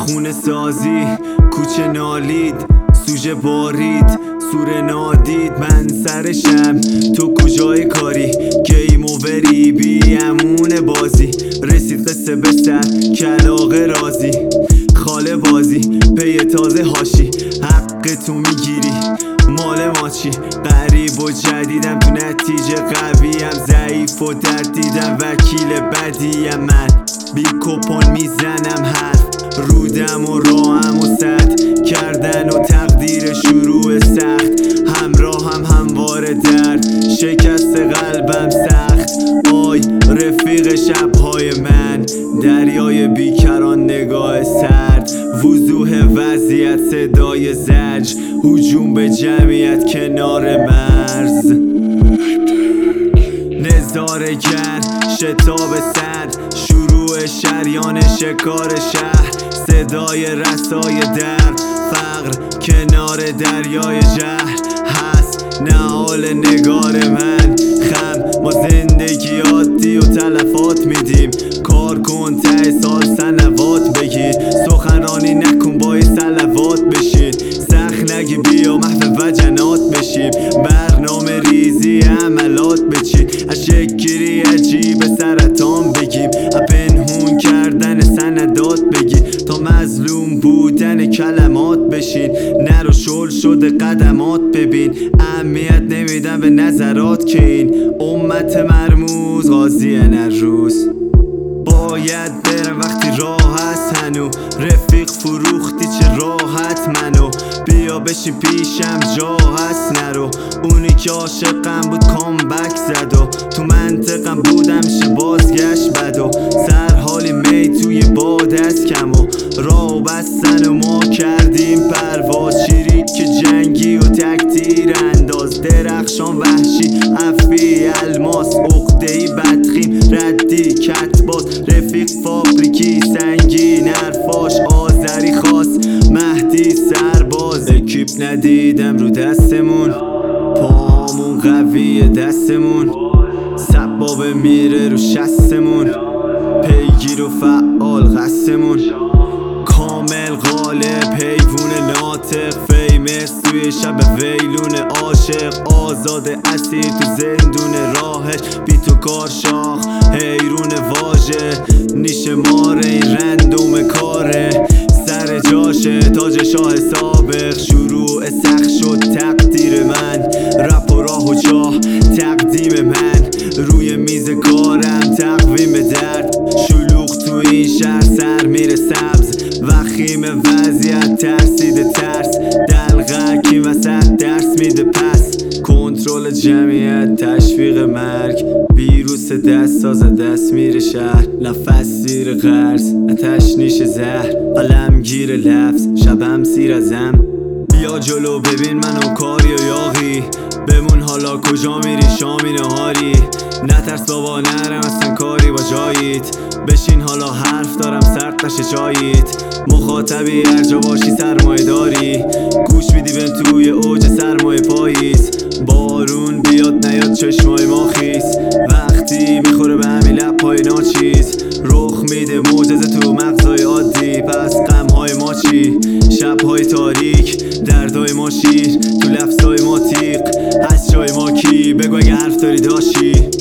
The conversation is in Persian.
خونه سازی کوچه نالید، سوژه بارید، سوره نادید. من سرشم تو کجای کاری، گیم اووری بی امون بازی. رسید قصه به سر کلاغه رازی، خاله بازی پی تازه هاشی. حق تو میگیری مال ما چی؟ غریب و جدیدم تو نتیجه قویم، ضعیف و درد دیدم وکیل بدیم. من بی کپون میزنم حرف، رودم و راهم و سد کردن و تقدیر شروع سخت. همراهم هموار درد، شکست قلبم سخت. آی رفیق شبهای من، دریای بیکران نگاه سرد. وضوح وضعیت صدای زجر، هجوم به جمعیت کنار مرز. نظاره‌گر شتاب سر، شروع شریان شکار شهر. صدای رسای در فقر کنار دریای جهر هست نهال نگار من. خم ما زندگی عادی و تلفات میدیم، کار کن ته سال سنوات بگیر. سخنرانی نکن با صلوات بشید، سخت نگی بیا محو وجنات بشیم. برنامه ریزی عملات بچید، از شکری عجیب سرطان بگیم. پنهون کردن سندات بگیر تا مظلوم بودن کلمات بشین. نرو شل شده قدمات ببین، اهمیت نمیدن به نظرات که این امت مرموز قاضی نروز. باید برم وقتی راه هست هنو، رفیق فروختی چه راحت منو. بیا بشین پیشم جا هست نرو، اونی که عاشقم بود کامبک زد و تو منطقم بودم میشه بازگشت بد. و سرحالی می توی باد از کم و راه بستن و ما کردیم پرواز. شیری که جنگی و تکتیر انداز، درخشان وحشی افی الماس. عقده‌ای بدخیم ردی کتباز، رفیق فابریکی سنگین حرفاش. آذری خاص مهدی سرباز، اکیپ ندیدم رو دستمون، پامون قویه دستمون. سبابه میره رو شستمون، پیگیر و فعال قصمون. کامل غالب حیوون ناطق، فیمس توی شب ویلون عاشق. آزاد اسیر تو زندون راهش، بی تو کار شاخ حیرون واژه. نیش ماره این رندوم کاره، سر جاشه تاج شاه سابق. شروع سخت شد تقدیر من، رپ و راه و چاه تقدیم من. روی میز کارم تقویم درد، شلوغ تو این شهر سر میره سبز. وخیم وضعیت ترسیده ترس، دلغکی وسط درس میده پس. کنترل جمعیت تشویق مرگ، ویروس دست ساز دست میره شهر. نفس زیر قرص تشنیش زهر، قلمگیر لفظ شبم سیر ازم. بیا جلو ببین منو کاری و یاغی، بمون حالا کجا میری شامی نهاری. نترس بابا نرم اصلا کاری با جاییت، بشین حالا حرف دارم سرد نشه جاییت. مخاطبی هر جا باشی سرمایه داری، گوش میدی بهم توی اوج سرمایه پاییز. بارون بیاد نیاد چشمای ما خیس، وقتی میخوره به همین لبهای ناچیز. رخ میده معجزه تو مغزای عادی، پس غمهای ما چی؟ شبهای تاریک دردهای ما شیر، تو لفظای ما تیغ از جای ما کی؟ بگو اگه حرف داری داشتی.